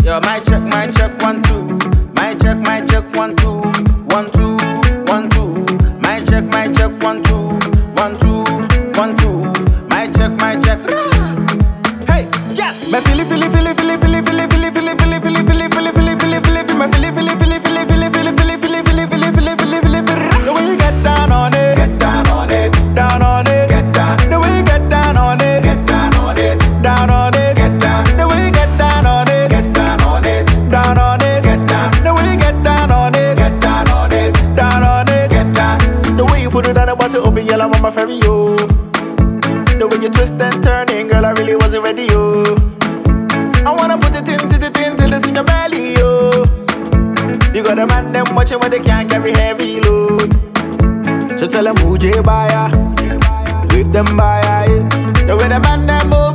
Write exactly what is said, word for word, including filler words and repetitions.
Yo, my check, my check, one, two. My check, my check, one, two. One, two, one, two. My check, my check, one, two. One, two, one, two. My check, my check. Hey, yes. Me feel it, feel it, feel it, feel it, feel it, feel it, feel it, feel it, feel it, feel it, feel it, feel it, feel it, feel it, feel it, me feel it, feel it, feel it, feel it, feel it, feel it, feel it, feel it, feel it, feel it, feel it, feel it, feel it, feel it. The way you get down on it, get down on it, down on it, get down. The way you get down on it, get down on it, down on it, get down. The way you get down on it, get down on it, down on it, get down. The way you get down on it, get down on it, down on it, get down. The way you put it on, I was open yellow on my ferry, yo. The way you twist and turning, girl, I really wasn't ready, yo. I wanna put it in, till it in, till it's in your belly, yo. You got a man them watching when they can't carry heavy load. So tell them who J buyer, with them buyer, yeah. The way the man them move.